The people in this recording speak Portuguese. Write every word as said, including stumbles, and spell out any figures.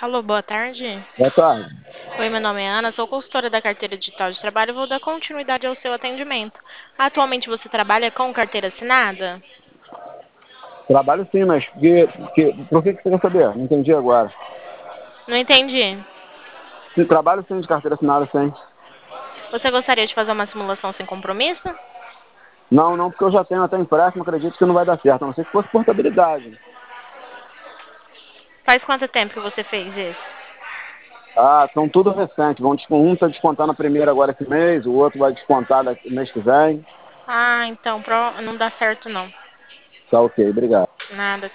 Alô, boa tarde. Boa tarde. Oi, meu nome é Ana, sou consultora da carteira digital de trabalho e vou dar continuidade ao seu atendimento. Atualmente você trabalha com carteira assinada? Trabalho sim, mas que, que, por que, que você quer saber? Não entendi agora. Não entendi. Sim, trabalho sim de carteira assinada, sim. Você gostaria de fazer uma simulação sem compromisso? Não, não, porque eu já tenho até empréstimo, acredito que não vai dar certo, a não ser que fosse portabilidade. Faz quanto tempo que você fez isso? Ah, são tudo recente. Vão, descon- um está descontando a primeira agora esse mês, o outro vai descontar daqui- mês que vem. Ah, então pro- não dá certo não. Tá ok, obrigado. Nada.